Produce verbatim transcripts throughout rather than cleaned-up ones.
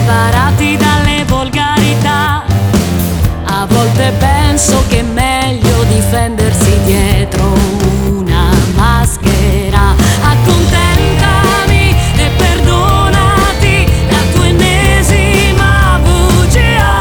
separati dalle volgarità. A volte penso che è meglio difendersi dietro una maschera. Accontentami e perdonati la tua ennesima bugia.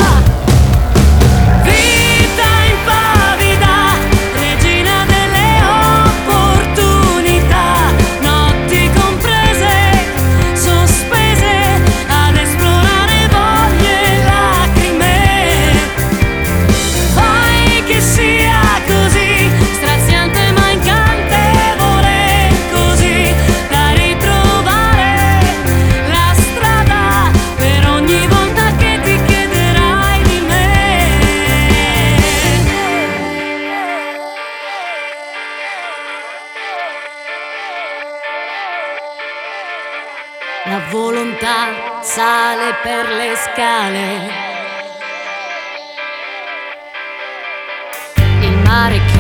Vita impavida, regina delle opportunità, notti comprese, sospese ad esplorare voglie e lacrime. Fai che sia così, straziante ma incantevole, così da ritrovare la strada per ogni volta che ti chiederai di me. La volontà sale per le scale, il mare